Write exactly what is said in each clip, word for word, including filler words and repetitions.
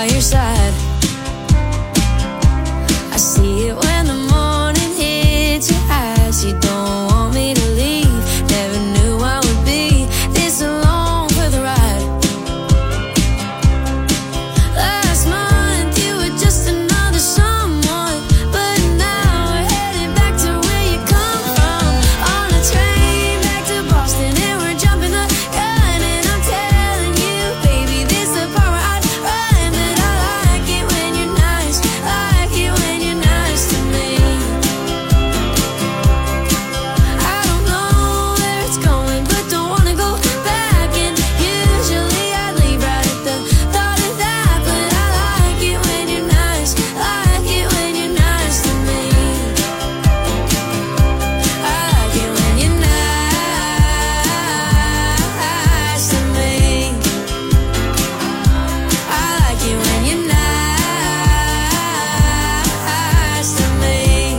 by your side. I see it when the morning hits your eyes. You don't want me to leave. Never knew I would be this alone for the ride. Last month you were just another someone, but now we're headed back to where you come from. On a train back to Boston and we're jumping the gun. And I'm telling you, baby, this the part where I'd run. But I like it when you're nice, like it when you're nice to me. I don't know where it's going, but don't wanna go back. And usually I'd leave right at the thought of that. But I like it when you're nice, like it when you're nice to me. I like it when you're nice to me. I like it when you're nice to me.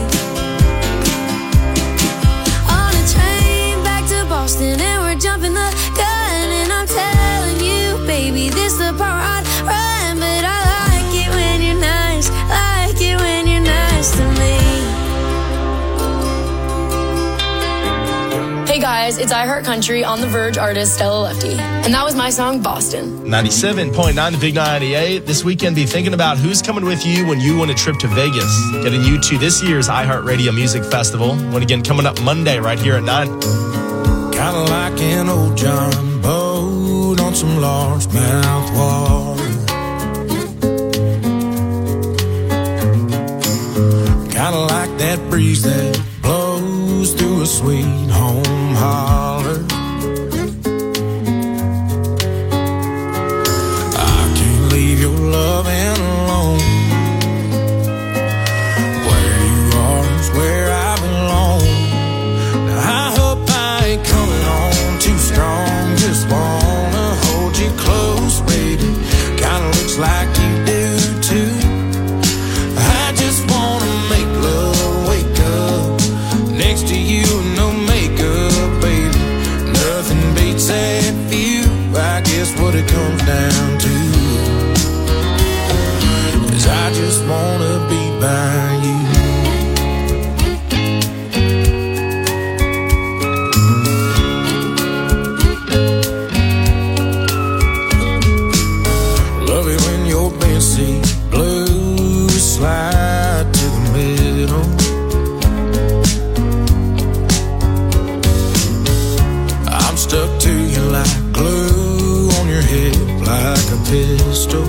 On a train back to Boston and we're jumping the gun. And I'm telling you, baby, this the part where I'd run. But I like it when you're nice, like it when you're nice to me. Hey guys, it's iHeartCountry on the Verge artist Stella Lefty. And that was my song, Boston. ninety-seven point nine The Big ninety-eight. This weekend, be thinking about who's coming with you when you want a trip to Vegas. Getting you to this year's iHeartRadio Music Festival. One again coming up Monday right here at nine. Kinda like an old John boat on some largemouth water. Kinda like that breeze that blows through a sweet home holler. I can't leave your loving alone. Where you are is where I belong. Now I hope I ain't coming on too strong. Just wanna hold you close, baby. Kinda looks like you do too. I just wanna make love, wake up next to you and no makeup, baby. Nothing beats that view. I guess what it comes down to is I just wanna be by you. Love it when your bench seat blues slide to the middle. I'm stuck to you like glue on your hip, like a pistol.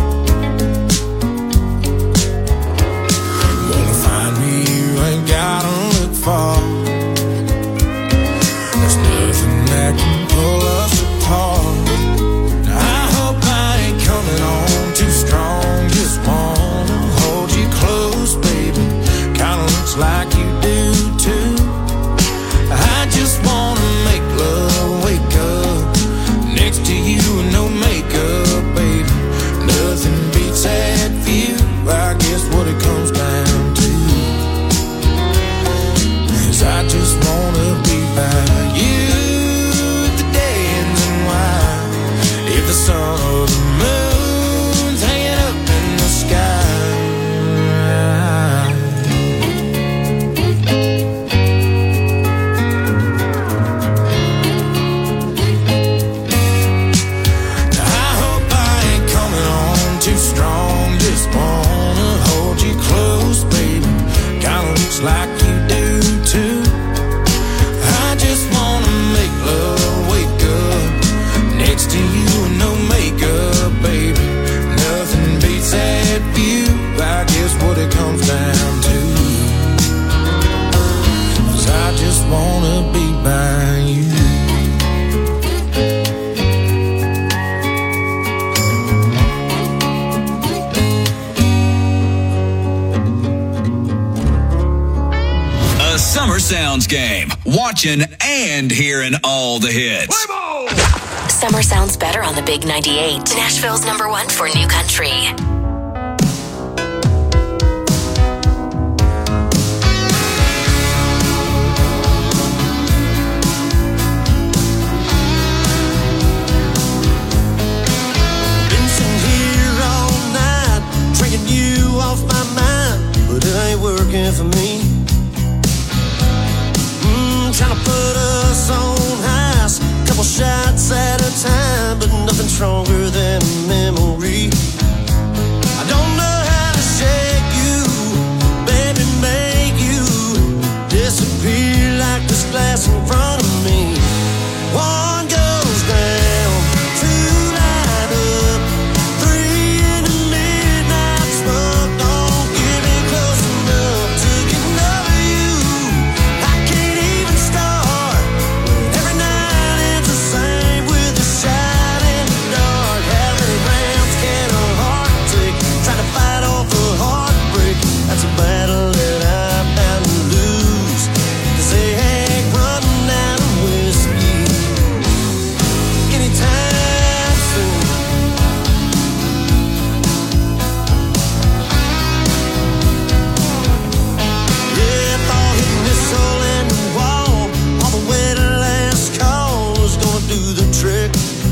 Wanna find me, you ain't gotta look far. There's nothing that can pull us apart. Now I hope I ain't coming on too strong. Just wanna hold you close, baby. Kinda looks like you do too. I just wanna make love, wake up next to you and no makeup, baby. Nothing beats that view. I guess what it comes down to is I just wanna be by you. If the day ends in white, if the sun or the moon's hanging up in the sky. Now I hope I ain't coming on too strong. Just wanna hold you close, baby. Kinda looks like you do too. I just wanna make love, wake up next to you and no makeup, baby. Nothing beats that view. I guess what it comes down to is I just wanna be by you. A Summer Sounds game. Watching and hearing all the hits. Summer sounds better on the Big ninety-eight. Nashville's number one for new country. Been sitting here all night. stronger than a memory. I don't know how to shake you, baby, make you disappear like this glass in front of me. One goes down, two light up, three in the midnight smoke. Don't get me close enough to get over you. I can't even start. Every night it's the same with a shot in the dark. How many rounds can a heart take? Trying to fight off a heartbreak. That's a battle that I'm bound to lose. 'Cause they ain't running out of whiskey anytime soon. Yeah, I thought hitting this hole in the wall all the way to last call was gonna do the trick.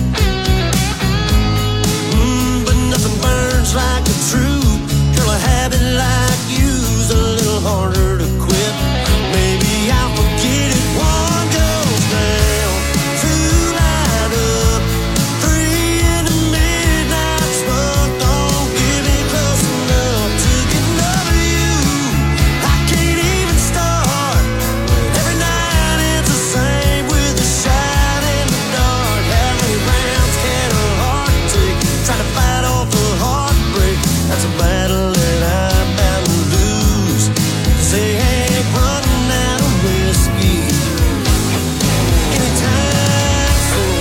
Mm, but nothing burns like the truth. Girl, a habit like you's a little harder to quit. Maybe I'll forget it. One goes down, two light up, three in the midnight smoke. Don't get me close enough to get over you. I can't even start. Every night it's the same with a shot in the dark. How many rounds can a heart take? Trying to fight off a heartbreak. That's a battle that I'm bound to lose. 'Cause they ain't running out of whiskey anytime soon.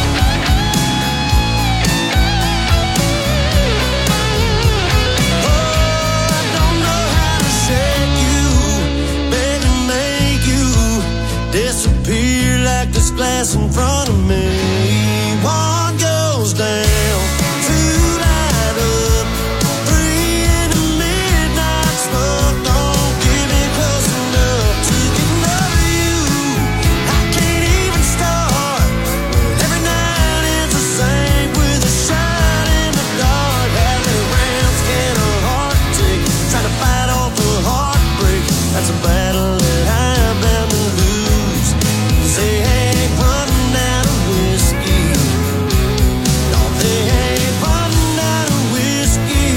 Oh, I don't know how to shake you, baby, make you disappear like this glass in front of me. One goes down, two light up, three in the midnight smoke. Don't get me close enough to get over you. I can't even start. Every night it's the same with a shot in the dark. How many rounds can a heart take? Trying to fight off a heartbreak. That's a battle that I'm bound to lose. 'Cause they ain't running out of whiskey. No, they ain't running out of whiskey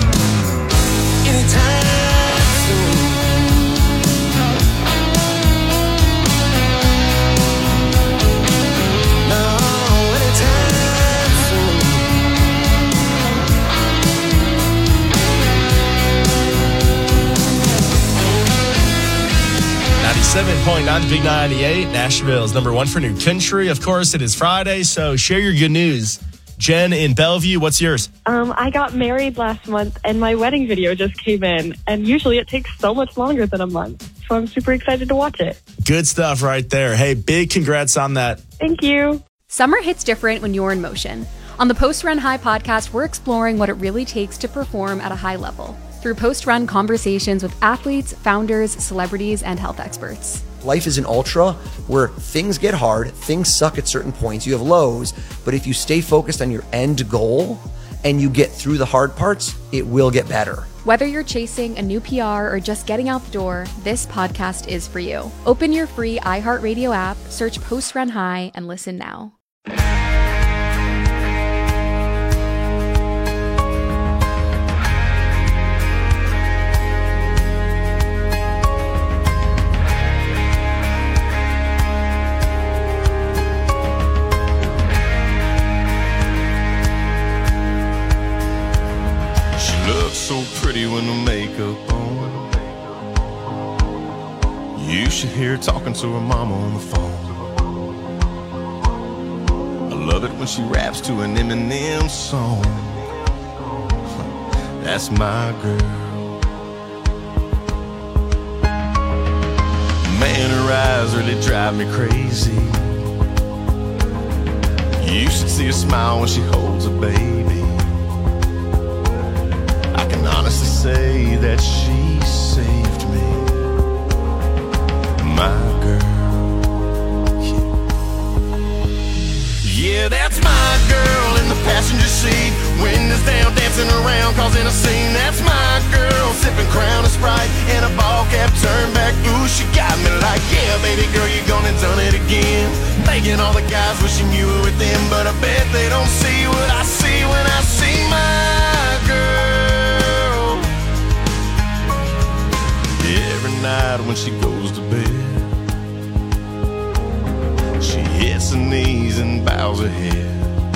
anytime soon. No, anytime soon. ninety-seven point nine The Big ninety-eight, Nashville's number one for new country. Of course, it is Friday, so share your good news. Jen in Bellevue, what's yours? Um, I got married last month, and my wedding video just came in. And usually it takes so much longer than a month. So I'm super excited to watch it. Good stuff right there. Hey, big congrats on that. Thank you. Summer hits different when you're in motion. On the Post Run High podcast, we're exploring what it really takes to perform at a high level through post-run conversations with athletes, founders, celebrities, and health experts. Life is an ultra where things get hard, things suck at certain points, you have lows, but if you stay focused on your end goal and you get through the hard parts, it will get better. Whether you're chasing a new P R or just getting out the door, this podcast is for you. Open your free iHeartRadio app, search Post Run High, and listen now. So pretty with no makeup on. You should hear her talking to her mama on the phone. I love it when she raps to an Eminem song. That's my girl. Man, her eyes really drive me crazy. You should see her smile when she holds a baby. I can honestly say that she saved me, my girl. Yeah, yeah, that's my girl in the passenger seat. Windows down, dancing around, causing a scene. That's my girl, sipping Crown and Sprite and a ball cap turned back. Ooh, she got me like, yeah, baby girl, you gonna done it again. Making all the guys wishing you were with them, but I bet they don't see what when she goes to bed. She hits her knees and bows her head.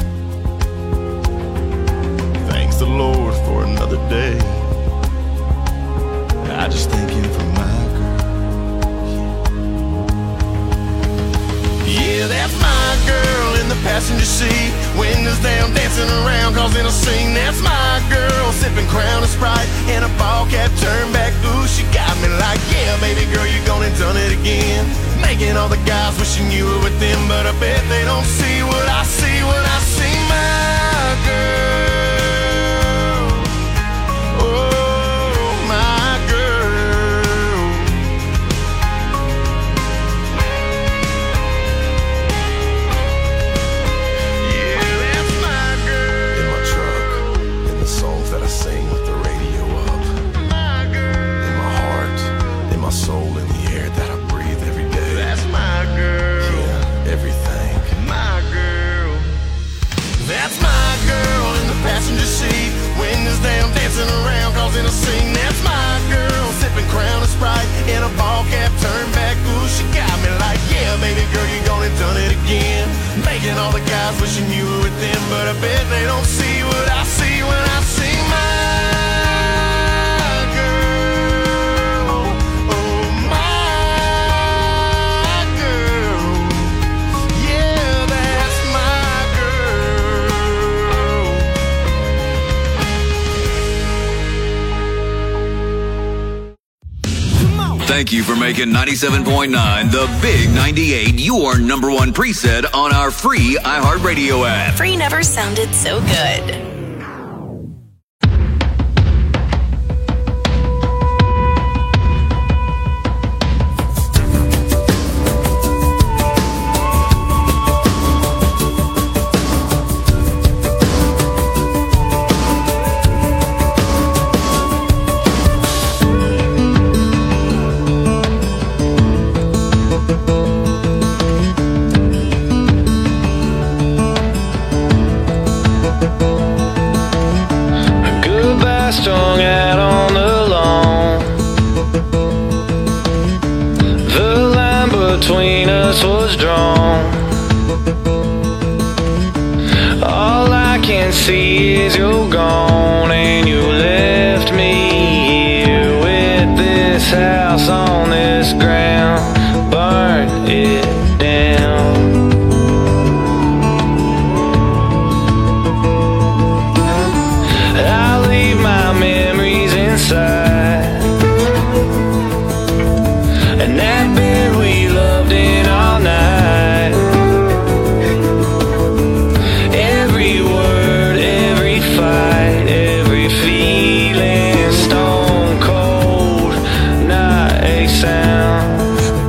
Thanks the Lord for another day. I just thank him for my girl. Yeah, that's my girl in the passenger seat. Windows down, dancing around, causing a scene. That's my girl, sipping Crown and Sprite and a ball cap turned back. Ooh, she got me like, yeah, baby girl, you gone and done it again. Making all the guys wishing you were with them, but I bet they don't see what I see when I see my girl. Oh, my girl. Yeah, that's my girl. In my truck, in the songs that I sing with the radio up. My girl. In my heart, in my soul, in the air that I breathe every day. That's my girl. Yeah, everything. My girl. That's my girl in the passenger seat. Windows down, dancing around, causing a scene. That's my girl, sipping Crown and Sprite in a ball cap turned back. Ooh, she got me like, yeah, baby girl, you gone and done it again. Making all the guys wishing you were with them, but I bet they don't see what I see when I see my girl. Oh, my girl. Yeah, that's my girl. Thank you for making ninety-seven point nine the Big ninety-eight your number one preset on our free iHeartRadio app. Free never sounded so good. Goodbye strung out on the lawn. The line between us was drawn. All I can see is you're gone, and you left me here with this house on this ground. Burn it down. I leave my memories inside, and that bed we loved in all night. Every word, every fight, every feeling, stone cold, not a sound.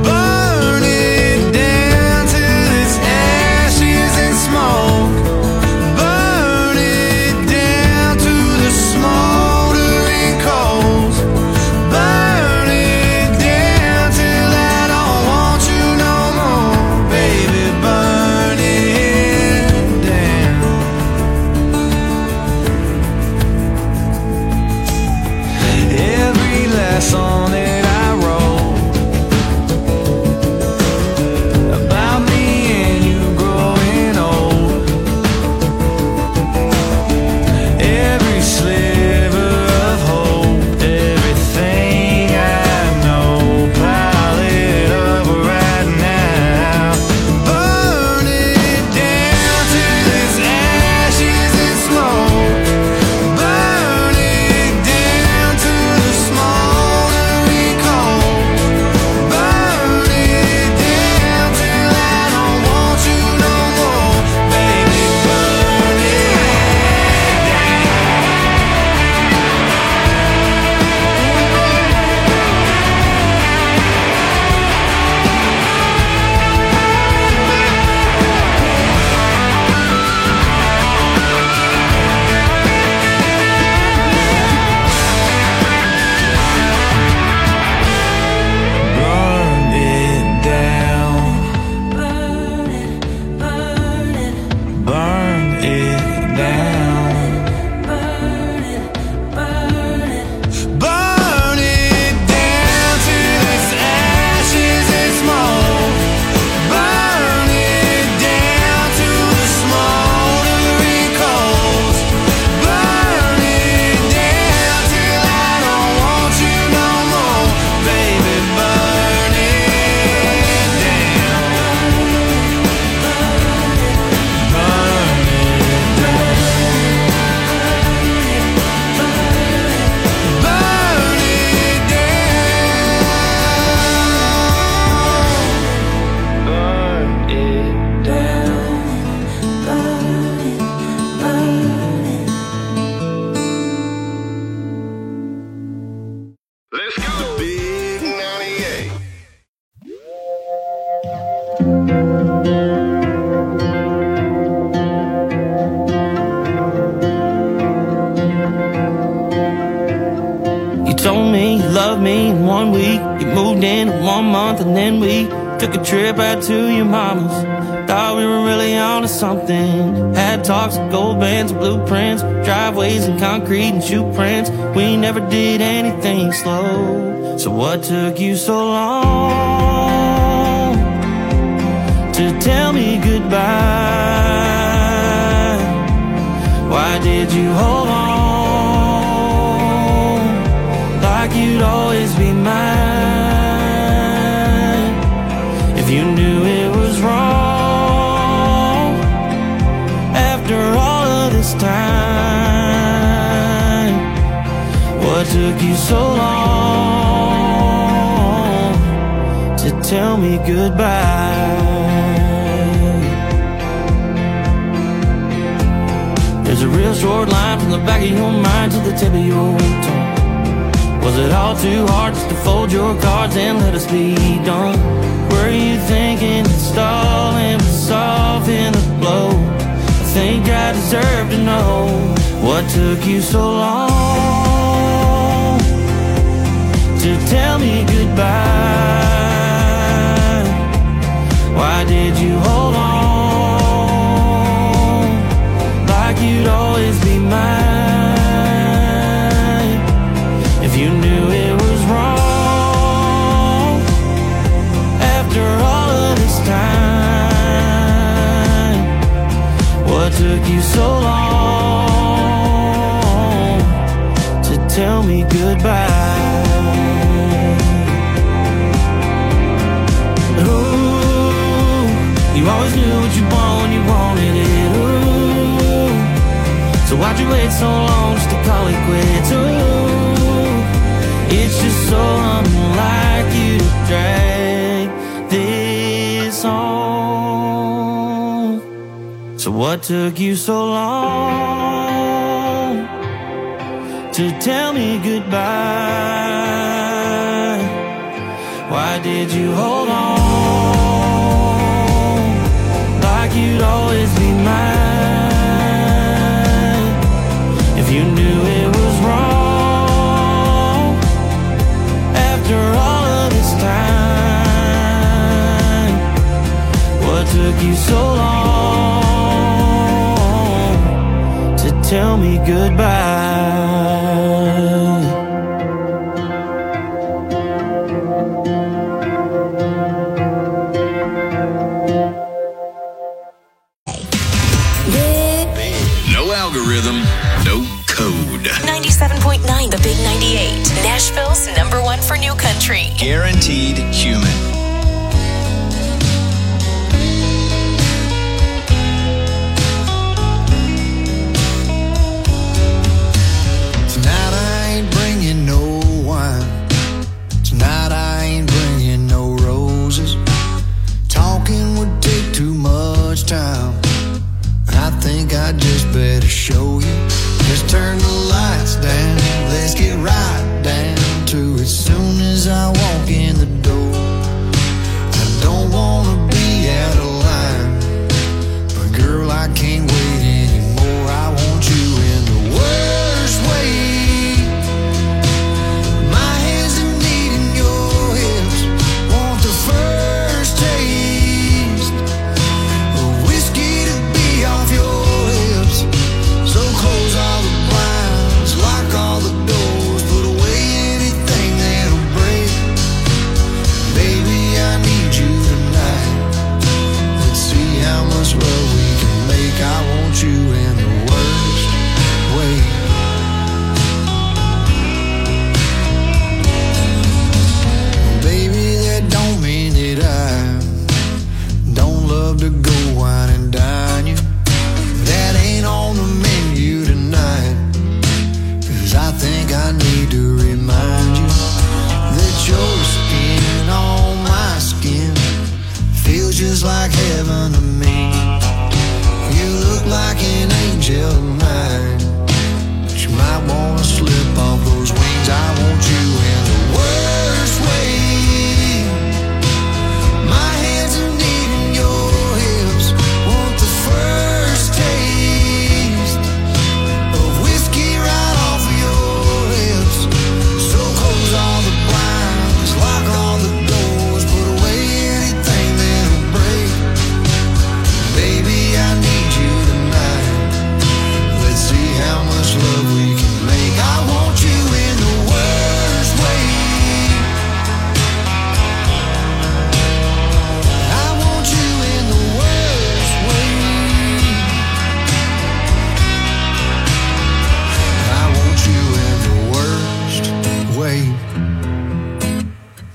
told me you loved me in one week. You moved in in one month and then we took a trip out to your mama's. Thought we were really onto something. Had talks of gold bands and blueprints, driveways and concrete and shoe prints. We never did anything slow. So what took you so long to tell me goodbye? Why did you hold on like you'd always be mine? If you knew it was wrong after all of this time, what took you so long to tell me goodbye? There's a real short line from the back of your mind to the tip of your tongue. Was it all too hard just to fold your cards and let us be done? Were you thinking that stalling would soften the blow? I think I deserve to know what took you so long to tell me goodbye. Why did you hold on like you'd always be mine? If you knew it was wrong after all of this time, what took you so long to tell me goodbye? Ooh, you always knew what you want when you wanted it. Ooh, so why'd you wait so long just to call it quits? Ooh, it's just so unlike you to drag this on. So what took you so long to tell me goodbye? Why did you hold on like you'd always be mine? If you knew it was wrong after all of this time, what took you so long to tell me goodbye? No algorithm, no code. ninety-seven point nine The Big ninety-eight, Nashville's number one for new country. Guaranteed human. Tonight I ain't bringing no wine. Tonight I ain't bringing no roses. Talking would take too much time. I think I just better show you. Just turn the lights down. Let's get right down to it. Soon as I walk in the door,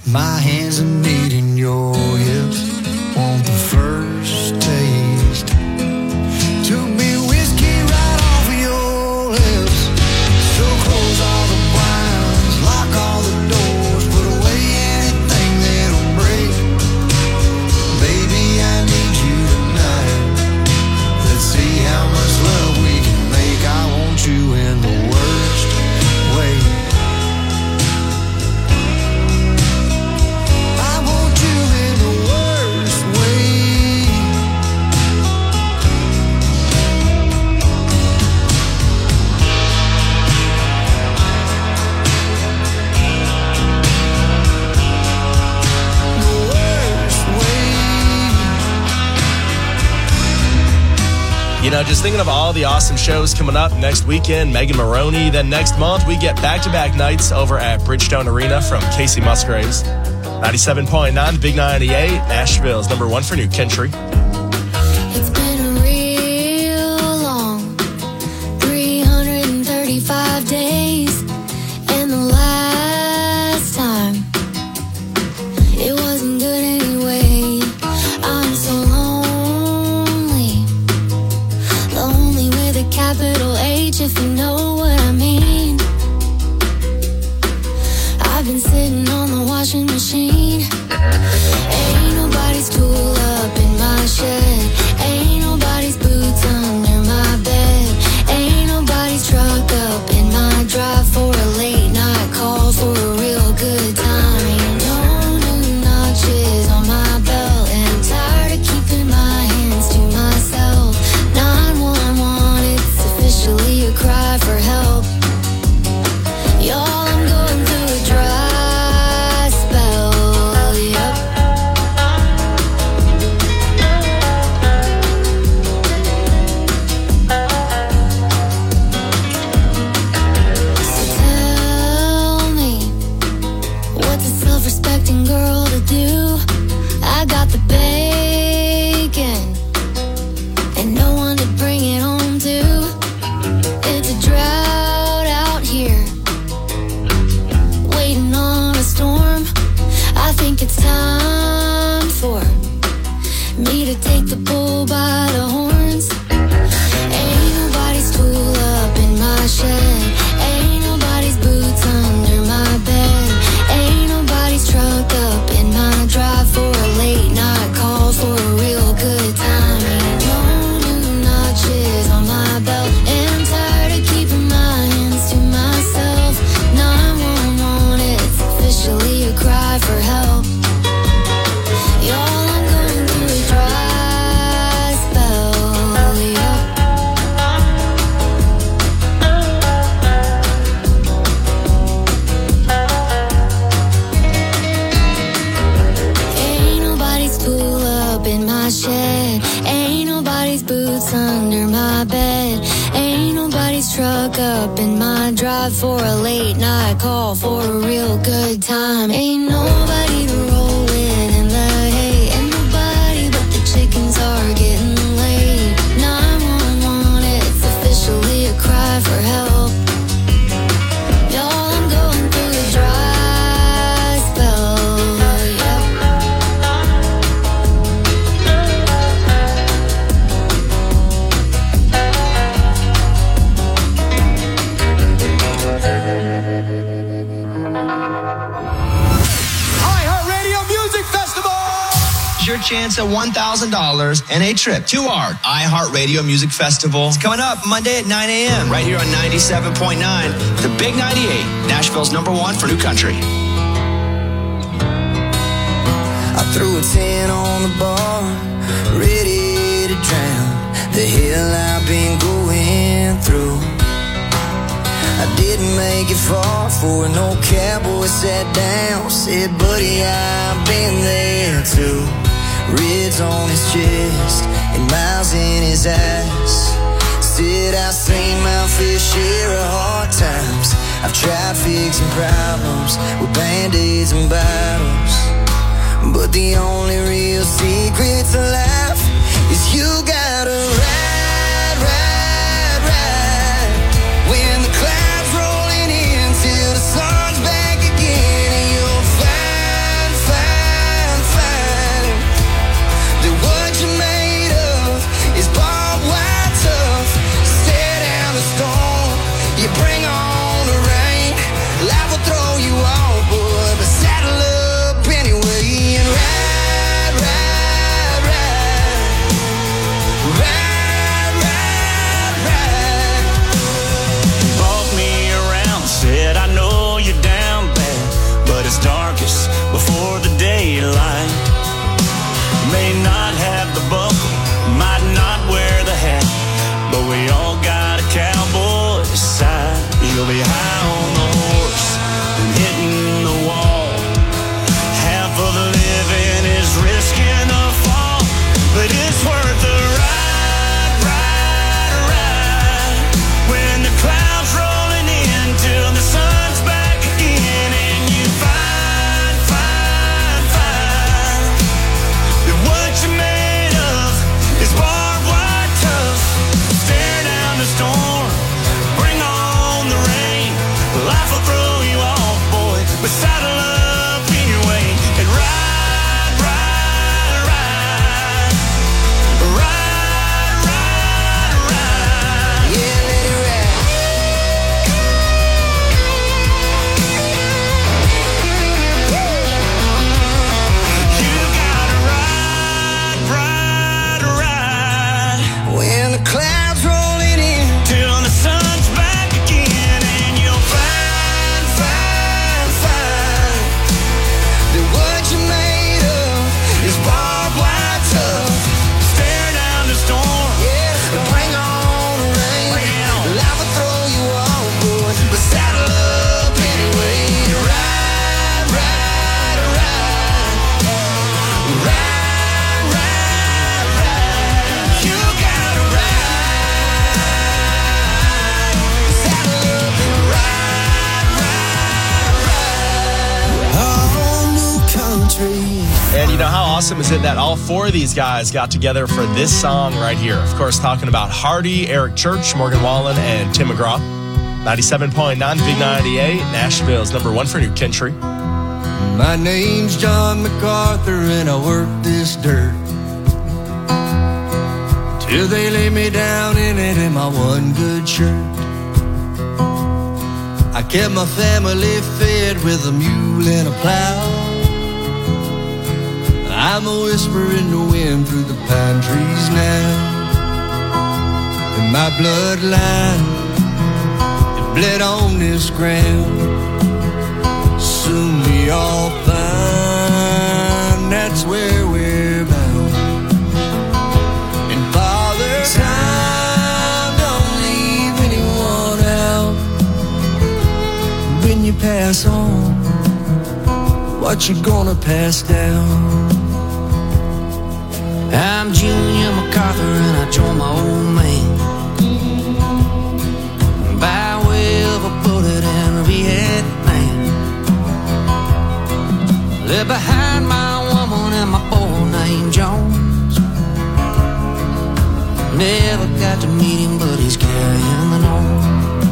My hands are kneading your hips. Want the first taste. Took me whiskey right off of your lips. So close all the blinds, lock all the doors, put away anything that'll break. Baby, I need you tonight. Let's see how much love we can make. I want you in the worst way. I want you in the worst way. The worst way. You know, just thinking of all the awesome shows coming up next weekend, Megan Maroney. Then next month, we get back-to-back nights over at Bridgestone Arena from Casey Musgraves. ninety-seven point nine, the Big ninety-eight, Nashville's number one for New Country. It's been a real long three hundred thirty-five days, and the last time it wasn't good anyway. I'm so lonely, lonely with a capital H, if you know what I mean. I've been sitting on the washing machine. Ain't nobody's tool up in my shed. Ain't nobody's boots under my bed. Ain't nobody's truck up in my drive for a late night call for a real good time. Ain't no new notches on my belt, and I'm tired of keeping my hands to myself. nine one one, it's officially a cry for help. Y'all, I'm going through a dry spell. Yep. So tell me, what's a self-respecting girl to do? I got the bacon and no one to bring it home to. It's a drought out here, waiting on a storm. I think it's time for me to take the bull by the horns. Ain't nobody's tool up in my shed. Ain't nobody's boots under my bed. Ain't nobody's truck up in my drive for a late night call for a real good time. Ain't no new notches on my belt, and I'm tired of keeping my hands to myself. nine one one, it's officially a cry for help. Y'all, I'm going through a dry spell. Yep. Ain't nobody's tool up in my shed. Ain't nobody's boots under my bed. Ain't nobody's truck up in my drive for a late night call for a real good time. Ain't nobody to roll with in the hay. Ain't nobody but the chickens are getting laid. nine one one, it's officially a cry for help. Y'all, I'm going through a dry spell. Yep. iHeartRadio Music Festival! It's your chance at one thousand dollars and a trip to our iHeartRadio Music Festival. It's coming up Monday at nine a.m. right here on ninety-seven point nine, the Big ninety-eight, Nashville's number one for New Country. I threw a ten on the bar, ready to drown the hell I've been going through. I didn't make it far for an old cowboy sat down, said, buddy, I've been there too. Ribs on his chest and miles in his eyes. Said I've seen my fair share of hard times. I've tried fixing problems with band-aids and bottles, but the only real secret to life is you gotta ride, ride, ride. When the clouds rolling in till the sun's back again, and you'll find you know, how awesome is it that all four of these guys got together for this song right here? Of course, talking about Hardy, Eric Church, Morgan Wallen, and Tim McGraw. ninety-seven point nine, Big ninety-eight, Nashville's number one for New Country. My name's John MacArthur and I work this dirt till they lay me down in it in my one good shirt. I kept my family fed with a mule and a plow. I'm a whisper in the wind through the pine trees now. And my bloodline, it bled on this ground. Soon we all find that's where we're bound. And Father Time, don't leave anyone out. When you pass on, what you gonna pass down? I'm Junior MacArthur and I joined my old man by way of a bullet in Vietnam. Left behind my woman and my boy named Jones. Never got to meet him, but he's carrying the nose.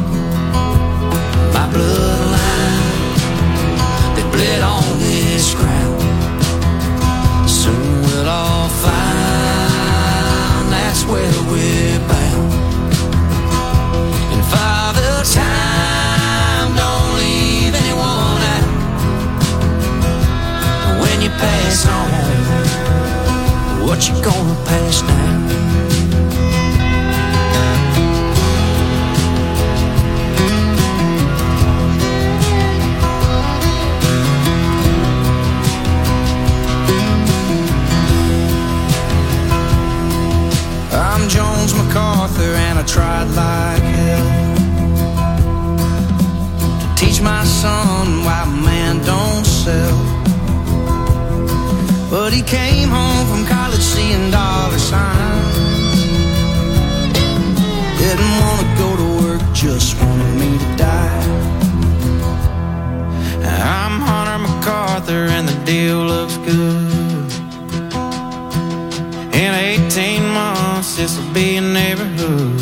My bloodline, they bled on this ground. Soon we'll all find that's where we're bound. And Father Time, don't leave anyone out. When you pass on, what you gonna pass down? I'm Jones MacArthur and I tried like hell to teach my son why man don't sell. But he came home from college seeing dollar signs. Didn't want to go to work, just wanted me to die. I'm Hunter MacArthur and the deal looks good. In eighteen months, this'll be a neighborhood.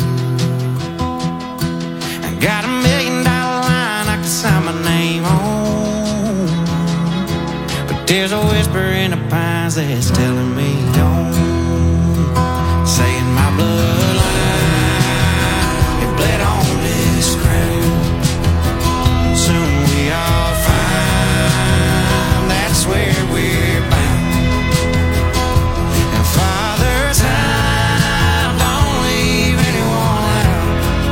I got a million dollar line I can sign my name on. But there's a whisper in the pines that's telling me don't. Saying my bloodline, it bled on this ground. Soon we all find that's where we're bound. And Father Time, don't leave anyone out.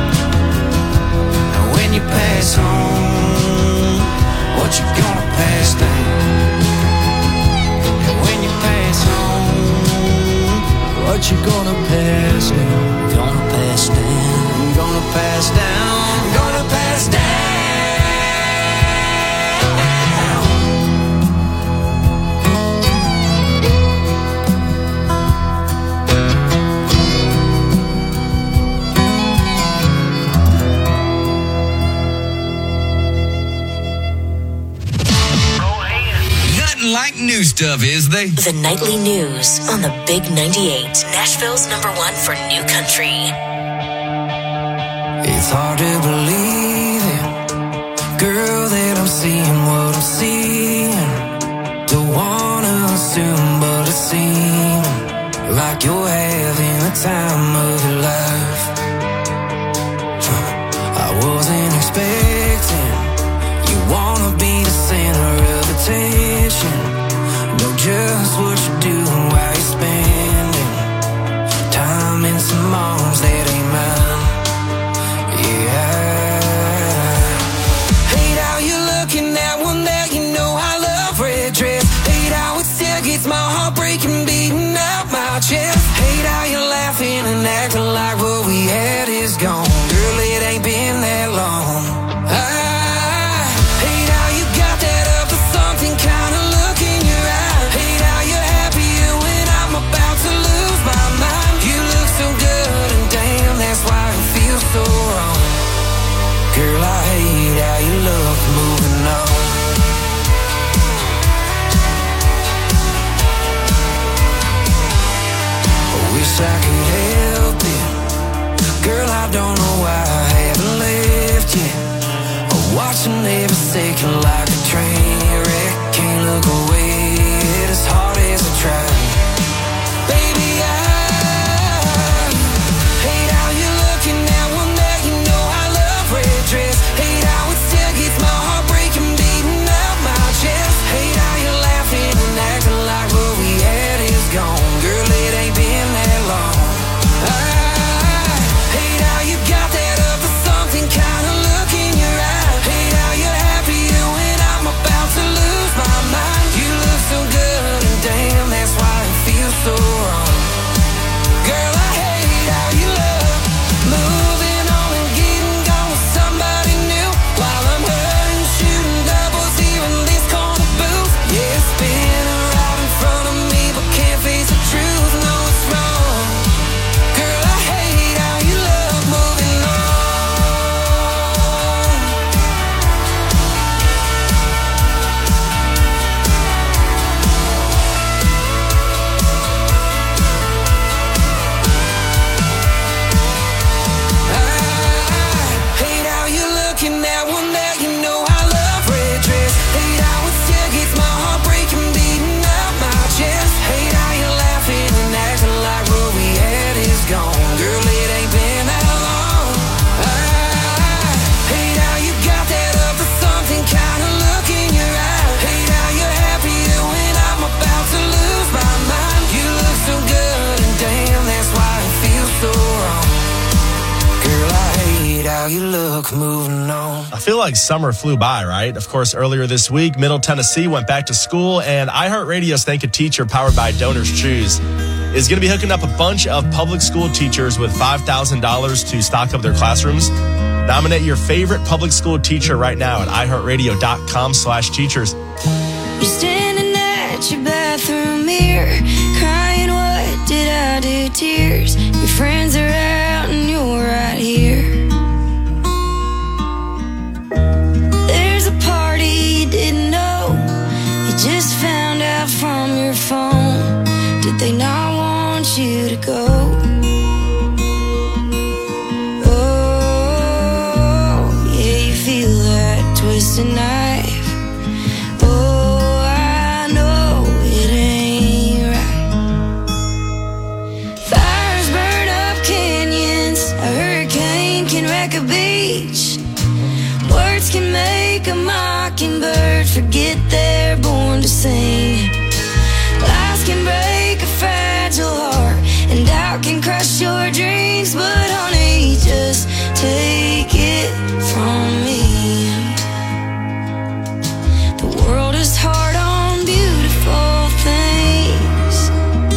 And when you pass on, what you gonna pass down? And when you pass on, what you gonna pass down? Gonna pass down. Gonna pass down. Gonna pass down. Nothing like new stuff, is they? The nightly news on the Big ninety-eight, Nashville's number one for New Country. It's hard to believe it, girl, that I'm seeing what I'm seeing. Don't wanna assume, but it seems like you're having the time of your life. I wasn't expecting you wanna be the center of attention. Know just what you're doing while you're spending time in some arms that ain't mine. Hate how you're looking at one that you know I love red dress. Hate how it still gets my heart breaking, beating out my chest. Hate how you're laughing and acting like what we had is gone. Girl, it ain't been that long. I hate how you got that up for something kind of look in your eye. Hate how you forsaken like a train wreck. Can't look away as hard as I try. Baby, I hate how you're looking at one that you know I love red dress. Hate how it still gets my heart breaking, beating out my chest. Hate how you're laughing and acting like what we had is gone. Girl, it ain't been that long. I hate how you got that other something kind of look in your eye. Hate how you're happy when I'm about to lose my mind. You look so good and damn, that's why it feels so wrong. Girl, I hate how you look, moving on and getting gone with somebody new, while I'm hurting, shooting doubles here in this corner booth. Yeah, spinning right in front of me, but can't face the truth. No, it's wrong. Girl, I hate how you look, moving on. Hate how you're looking at one that you know I love red dress. Hate how it still gets my heart breaking, beating out my chest. Hate how you're laughing and acting like what we had is gone. Girl, it ain't been that long. I hate how you got that other something kind of look in your eye. Hate how you're happy when I'm about to lose my mind. You look so good and damn, that's why it feels so wrong. Girl, I hate how you look, moving on. I feel like summer flew by, right? Of course, earlier this week, Middle Tennessee went back to school, and iHeartRadio's Thank a Teacher, powered by Donors Choose, is going to be hooking up a bunch of public school teachers with five thousand dollars to stock up their classrooms. Nominate your favorite public school teacher right now at iHeartRadio.com slash teachers. You're standing at your bathroom mirror, crying, what did I do? Tears. Your friends are out and you're right here. There's a party you didn't know, you just found out from your phone. Did they not want you to go? Oh, yeah, you feel that twisted knife. Oh, I know it ain't right. Fires burn up canyons, a hurricane can wreck a beach. Words can make a mockingbird forget they're born to sing. Lies can break a fragile heart, and doubt can crush your dreams. But honey, just take it from me. The world is hard on beautiful things.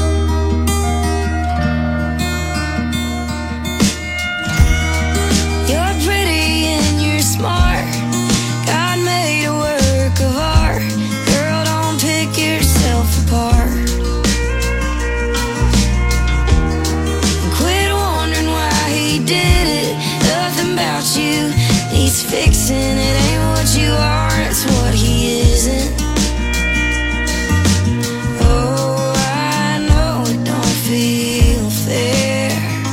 You're pretty and you're smart. God made a work of art. Girl, don't pick yourself apart. And quit wondering why he did it. Nothing about you needs fixing. It ain't what you are, it's what he isn't. Oh, I know it don't feel fair.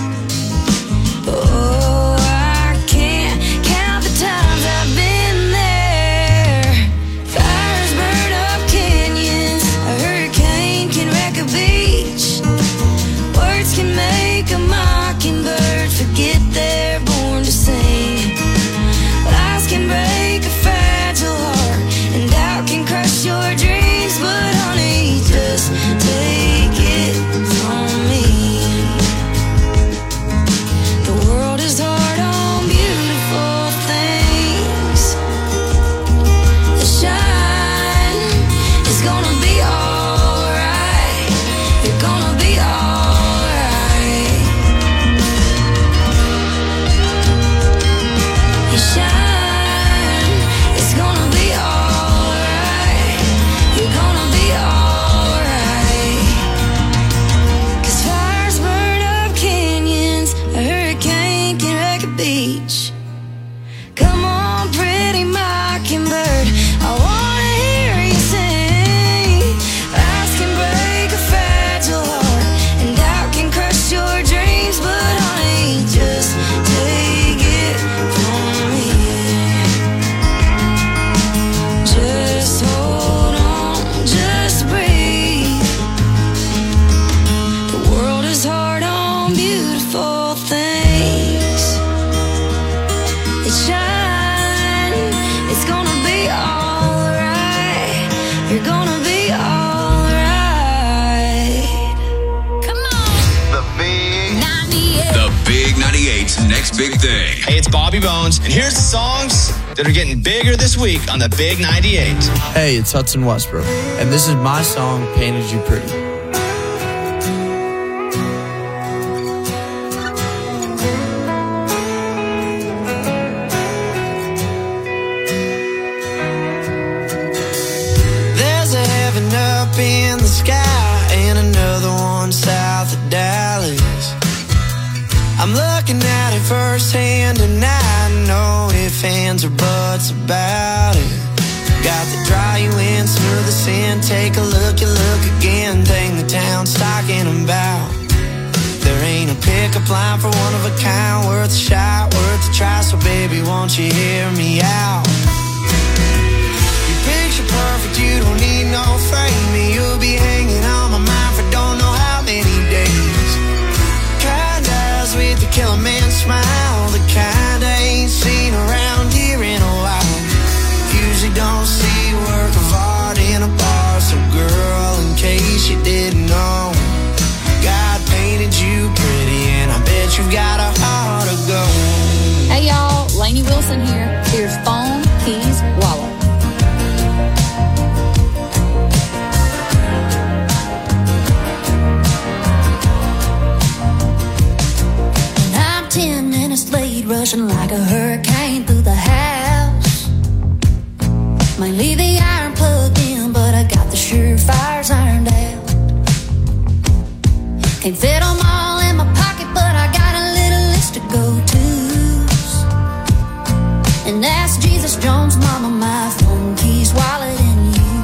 Oh, I can't count the times I've been there. Fires burn up canyons, a hurricane can wreck a beach. Words can make a mockingbird forget they're born to sing. Lies can break a fragile heart, and doubt can crush your dreams. But honey, just take it from me. The world is hard on beautiful things. The shine is gonna be alright. You're gonna be alright. Your shine is gonna be alright. You're gonna be alright. 'Cause fires burn up canyons, a hurricane can wreck a beach. Come on, pretty mockingbird, I wanna hear you sing. Lies can break a fragile heart, and doubt can crush your dreams. But honey, just take it from me. next big thing. Hey, it's Bobby Bones, and here's the songs that are getting bigger this week on the Big ninety-eight. Hey, it's Hudson Westbrook, and this is my song, Painted You Pretty. There's a heaven up in the sky and another one south of Dallas. I'm looking at it firsthand and I know if ands or buts about it. Got to draw you in, smooth the sin. Take a look, you look again. Thing the town's talking about. There ain't a pickup line for one of a kind. Worth a shot, worth a try. So baby, won't you hear me out? Your picture perfect, you don't need no frame. You'll be hanging on my mind for don't know how many days. Kind eyes with the killer man smile. The kind I ain't seen around here in a while. Usually don't see work of art in a bar. So girl, in case you didn't know, God painted you pretty, and I bet you've got a heart of gold. Hey y'all, Lainey Wilson here. Here's Phone, Keys, Wallet. I'm ten minutes late, rushing like a hurricane through the house. Might leave the iron plugged in, but I got the surefires ironed out. Can't fit them all in my pocket, but I got a little list of go-tos. And that's Jesus Jones, Mama, my phone, keys, wallet, and you.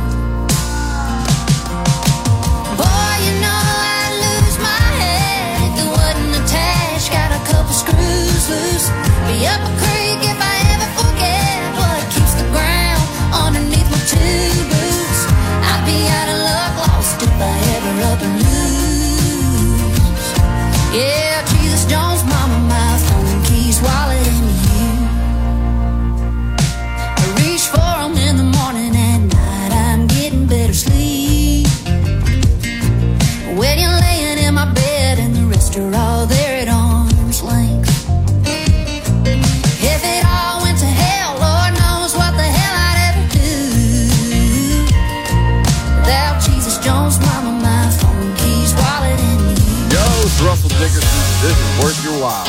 Boy, you know I'd lose my head if it wasn't attached. Got a couple screws loose. Be up a creek if I ever forget what keeps the ground underneath my two boots. I'd be out of luck, lost if I ever up and lose. Yeah, Jesus Jones, Mama, my phone, keys, wallet, and you. I reach for them in the morning, at night I'm getting better sleep. When you're laying in my bed and the rest are all there at arm's length. If it all went to hell, Lord knows what the hell I'd ever do without Jesus Jones, Mama, my phone, keys, wallet, and you. Yo, it's Russell Dickerson. This is Worth Your While.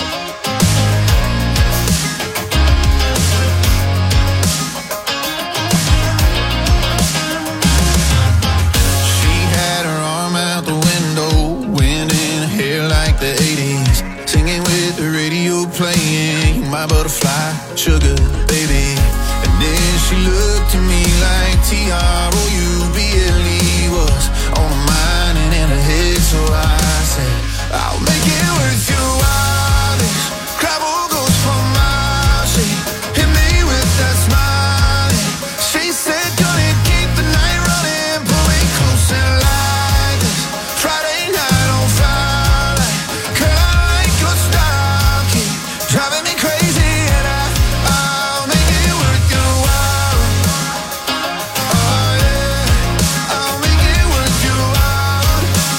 She had her arm out the window, wind in her hair like the eighties, singing with the radio playing My Butterfly, Sugar Baby. And then she looked at me like T R O U B L E was on her mind and in her head. So I said, I'll make it worth your while. This gravel goes for miles. She hit me with that smile. She said, gonna keep the night running, pull me closer like this. Friday night on fire, like girl, like your style, keep driving me crazy, and I, I'll make it worth your while. Oh yeah, I'll make it worth your while.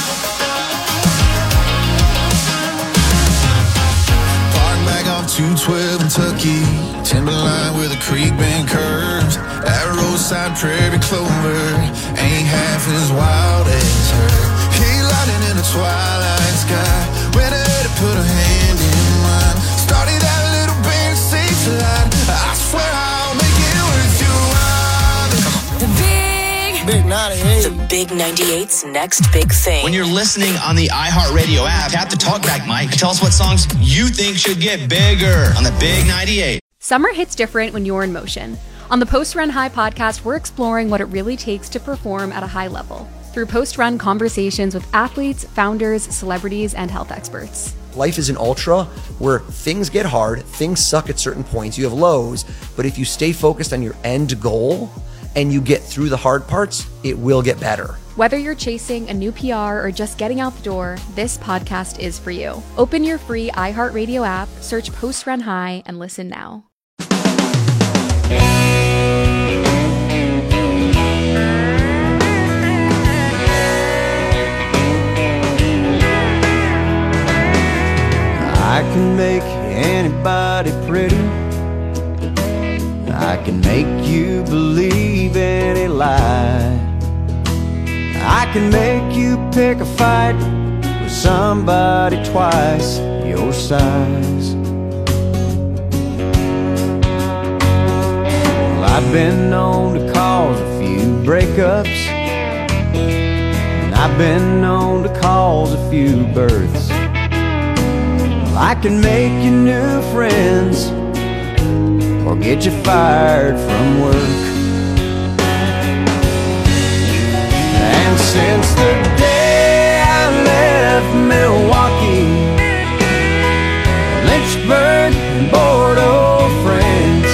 Park back off two twelve Kentucky, timberline where the creek bend curves. That roadside prairie clover ain't half as wild as her. He lighting in the twilight sky, went her to put her hand in mine. Started that little band safe to light. I swear I'll make it worth your while. The Big Big ninety-eight. The Big ninety-eight's next big thing. When you're listening on the iHeartRadio app, tap the talkback mic and tell us what songs you think should get bigger on the Big ninety-eight. Summer hits different when you're in motion. On the Post Run High podcast, we're exploring what it really takes to perform at a high level through post-run conversations with athletes, founders, celebrities, and health experts. Life is an ultra where things get hard, things suck at certain points, you have lows, but if you stay focused on your end goal and you get through the hard parts, it will get better. Whether you're chasing a new P R or just getting out the door, this podcast is for you. Open your free iHeartRadio app, search Post Run High, and listen now. I can make anybody pretty. I can make you believe any lie. I can make you pick a fight with somebody twice your size. Well, I've been known to cause a few breakups, and I've been known to cause a few births. Well, I can make you new friends or get you fired from work. And since the day I left Milwaukee, Lynchburg and Bordeaux, France,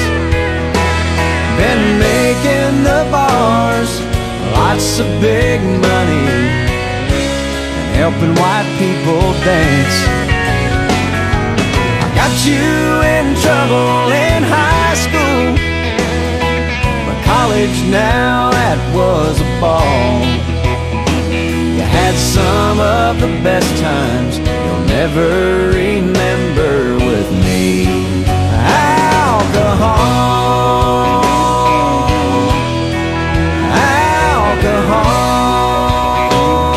been making the bars lots of big money and helping white people dance. I got you in trouble in high school, but college now, that was a ball. You had some of the best times you'll never remember with me. Alcohol, alcohol.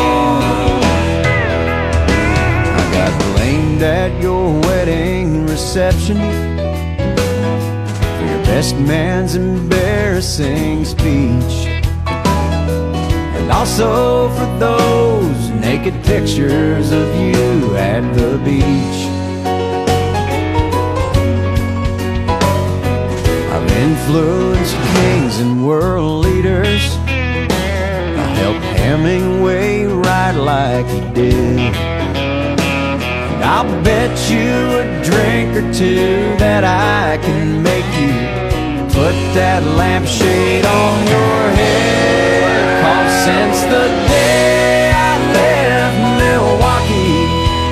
I got blamed at your wedding reception for your best man's embarrassing speech, and also for those naked pictures of you at the beach. I've influenced kings and world leaders. I helped Hemingway write like he did. And I'll bet you a drink or two that I can make you put that lampshade on your head. 'Cause since the day I left Milwaukee,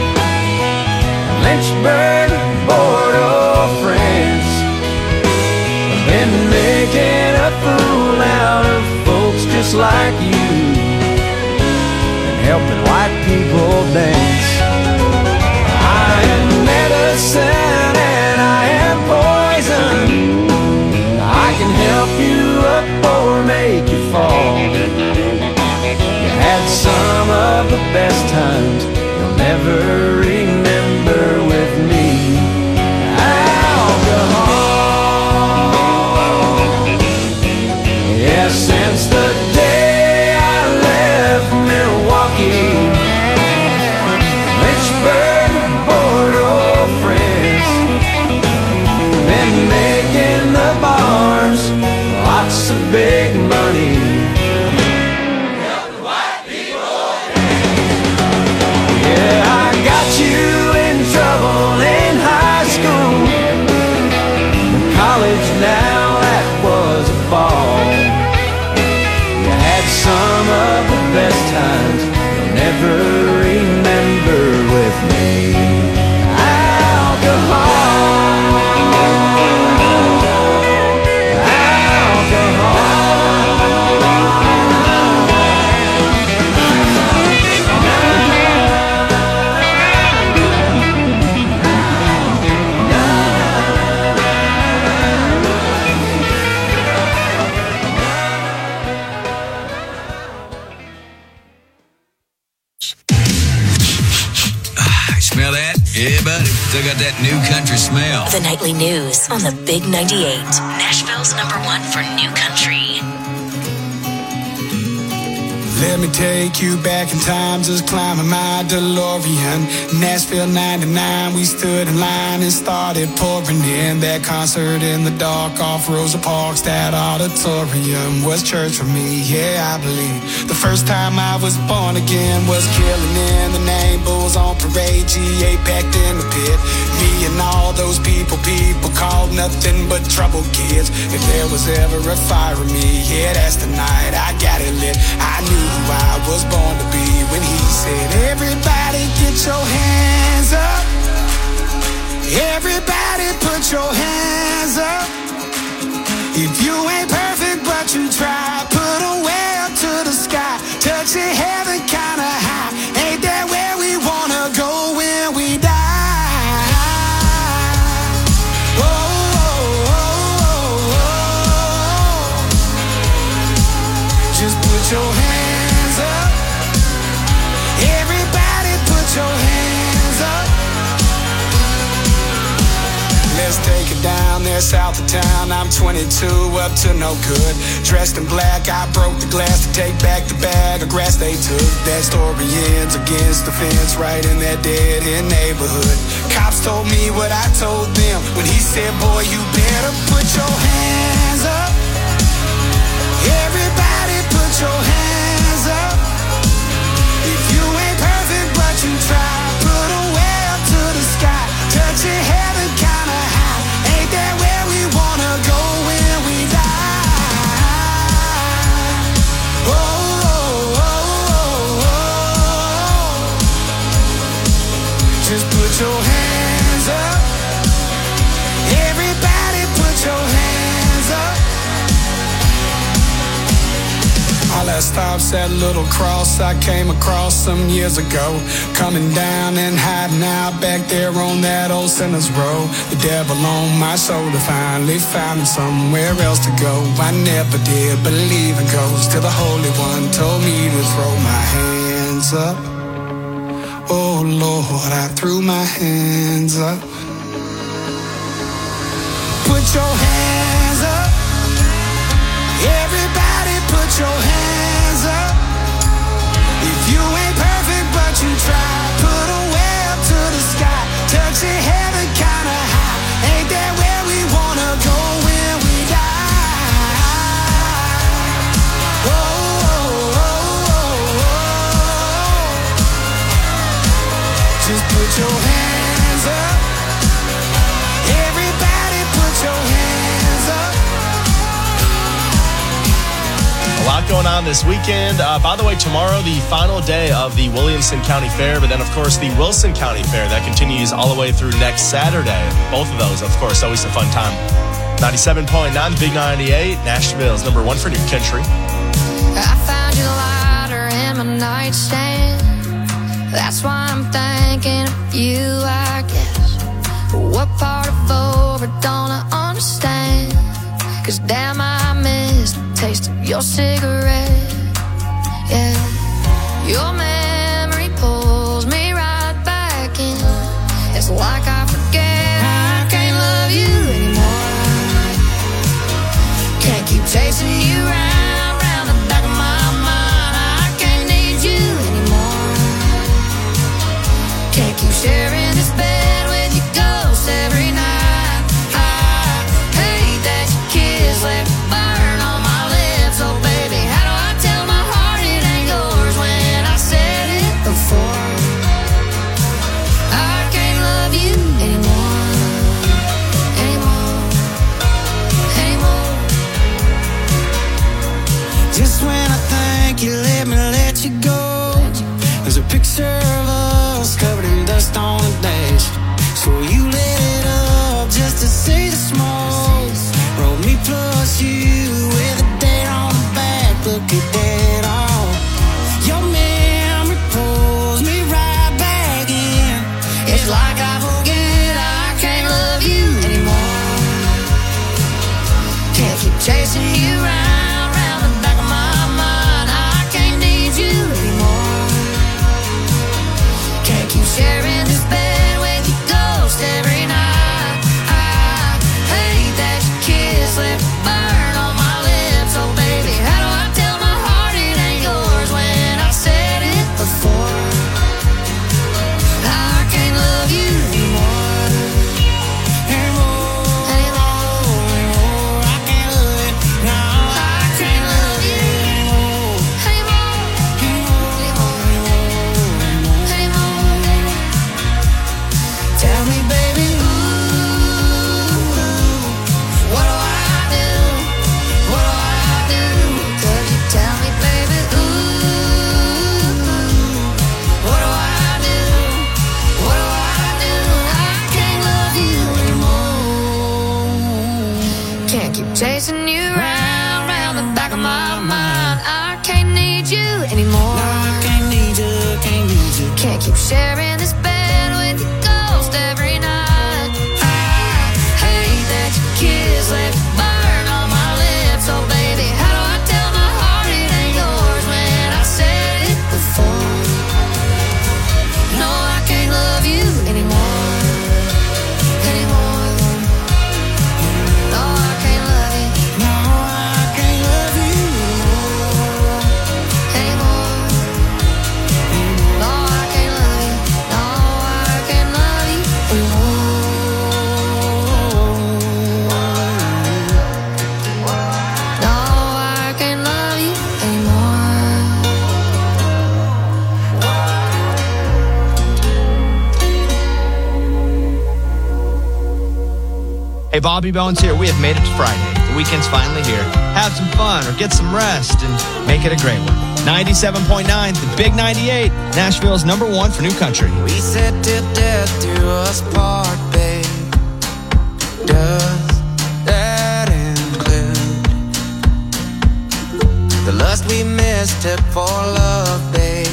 Lynchburg, Bordeaux, France, I've been making a fool out of folks just like you and helping white people dance. I am medicine and I am poison. I can help you up or make you fall. You had some of the best times you'll never remember with me. Alcohol. Yeah, since the day I left Milwaukee, Lynchburg, Bordeaux, France, been making the bars lots of big money. Yeah, I got you in trouble in high school. In college now, that was a ball. You had some of the best times you'll never remember with me. Smell that? Yeah, buddy. Still got that new country smell. The nightly news on the Big ninety-eight. Nashville's number one for new country. Let me take you back in time, just climbing my DeLorean. Nashville ninety-nine, we stood in line and started pouring in. That concert in the dark off Rosa Parks, that auditorium was church for me, yeah, I believe. The first time I was born again was killing in the name, Bulls on parade, G A packed in the pit. Me and all those people, people called nothing but trouble kids. If there was ever a fire in me, yeah, that's the night I got it lit. I knew who I was born to be when he said, everybody get your hands up. Everybody put your hands up. If you ain't perfect but you try, put them way up to the sky. Touching heaven kinda high. Ain't that where we wanna go when we die? down there south of town. I'm twenty-two, up to no good. Dressed in black, I broke the glass to take back the bag of grass they took. That story ends against the fence right in that dead-end neighborhood. Cops told me what I told them when he said, boy, you better put your hands up. Everybody put your hands up. If you ain't perfect but you try, put a way up to the sky. Touch your heaven kinda high. Ain't that where we wanna go when we die? Oh, oh, oh, oh, oh. Just put your hands up. Everybody put your hands up. All that stops that little cross I came across some years ago. Coming down and hiding out back there on that old Sinners Row. The devil on my shoulder finally found somewhere else to go. I never did believe in ghosts till the Holy One told me to throw my hands up. Oh Lord, I threw my hands up. Put your hands up. Everybody put your hands up. If you ain't perfect but you try, put a way up to the sky. Touch your heaven kinda high. Ain't that where we wanna go when we die? Oh, oh, oh, oh, oh. Just put your hands up. Everybody put your hands up. A lot going on this weekend. Uh, by the way, tomorrow, the final day of the Williamson County Fair, but then, of course, the Wilson County Fair. That continues all the way through next Saturday. Both of those, of course, always a fun time. ninety-seven point nine, the Big ninety-eight, Nashville's number one for new country. I found your lighter in my nightstand. That's why I'm thinking of you, I guess. What part of over don't I understand? Cause damn, I miss the taste of your cigarette. Yeah, your memory pulls me right back in. It's like I forget I can't love you anymore. Can't keep chasing you round, round the back of my mind. I can't need you anymore. Can't keep sharing this bed with your ghost every night. I hate that your kiss left a burn on my lips. Oh baby, how do I tell my heart it ain't yours when I said it before? I can't love you anymore, anymore, anymore. Just when I think you let me let you go, there's a picture of us covered in dust on the dash. So you lit it up just to see the smoke. Roll me plus you with a date on the back. Look at that all. Your memory pulls me right back in. It's like I forget I can't love you anymore. Can't keep chasing you round, round the back of my mind. I can't need you anymore. Can't keep sharing this bed with your ghost every night. I hate that your kiss left a burn on my lips. Oh baby, how do I tell my heart it ain't yours when I said it before? I can't love you anymore, Anymore, anymore, anymore. I can't love it. No, I can't love you anymore, anymore, anymore, anymore, anymore. Tell me, baby, ooh, what do I do? What do I do? Could you tell me, baby, ooh, what do I do? What do I do? I can't love you anymore. Can't keep chasing you round, round the back of my mind. I can't need you anymore. I can't need you, can't need you. Can't keep sharing this bed with your ghost every night. I hate that your kiss left a burn on my lips. Oh baby, how do I tell my heart it ain't yours when I said it before? No, I can't love you anymore, anymore, Hey, Bobby Bones here. We have made it to Friday. The weekend's finally here. Have some fun or get some rest and make it a great one. ninety-seven point nine, the Big ninety-eight, Nashville's number one for new country. We said till death do us part, babe. Does that include the lust we mistook for love, babe?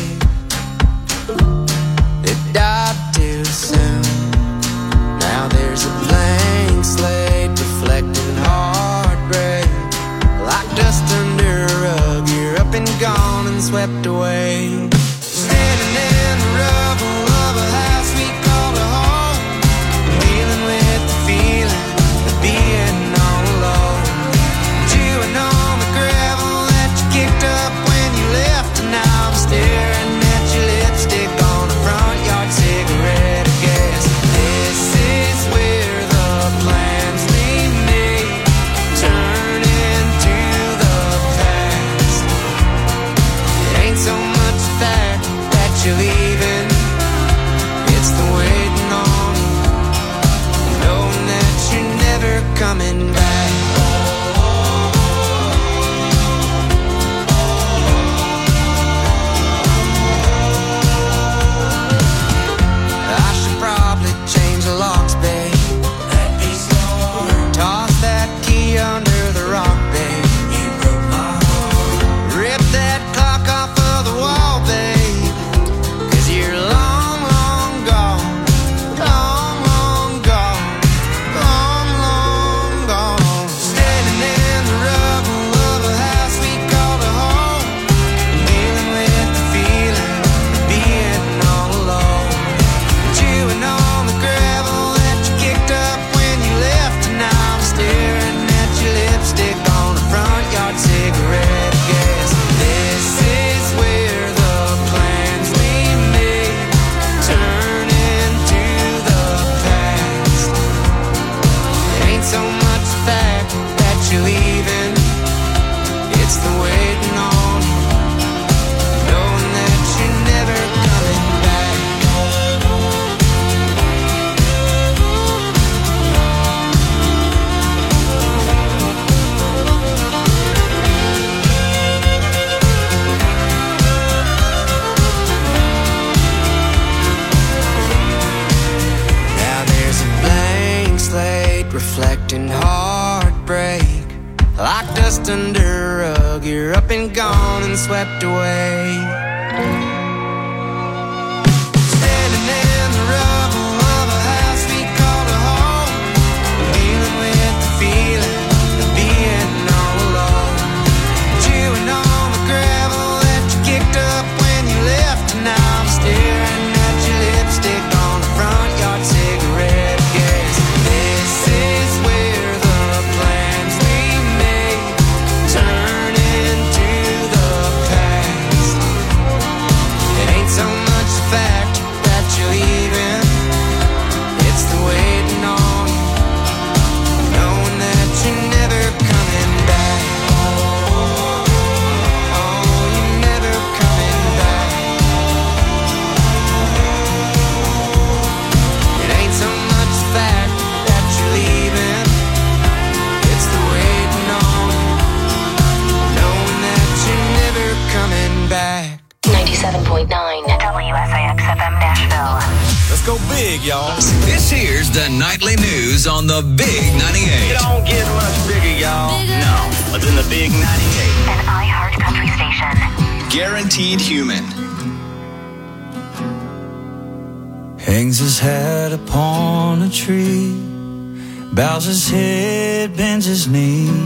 It died too soon. Now there's a blank slate reflecting heartbreak, like dust under a rug. You're up and gone and swept away. Standing in the rubble of a house we called a home, dealing with the feeling of being all alone, chewing on the gravel that you kicked up when you left, and now I'm staring at your lipstick on a front yard cigarette. I guess this is where the plans we made turn into the past. It ain't so much the fact that you're leaving, it's the waiting on you, knowing that you're never coming back. I should probably change the locks, babe. That piece more. Toss that key under the rock, babe. You broke my heart. Rip that clock off of the wall, babe. 'Cause you're long, long gone. Long, long gone. Long, long gone. Standing in the rubble of a house we called a home, dealing with the feeling of being all alone, chewing on the gravel that you kicked up when you left, and now I'm staring at your lipstick on a front yard cigarette. I guess this is where the plans we made turn into the past. It ain't so much the fact that you're leaving, it's the waiting on you, knowing that you're never coming back. Now there's a blank slate reflecting heartbreak, like dust under a rug. You're up and gone and swept away. Standing in the rubble of a house we called a home, dealing with the feeling of being all alone, chewing on the gravel that you kicked up when you left, and now I'm staring at your lipstick on a front yard cigarette. I guess this is where the plans we made turn into the past. It ain't so much the fact that you're leaving, it's the waiting on you, knowing that you're never coming back. Oh, you're never coming back. It ain't so much the fact that you're leaving, it's the waiting on you, knowing that you're never coming back. ninety-seven point nine W S I X F M Nashville. Let's go big, y'all. This here's the nightly news on the Big ninety-eight. It don't get much bigger, y'all. No, but then the Big ninety-eight. An iHeart country station. Guaranteed human. Hangs his hat upon a tree, bows his head, bends his knee.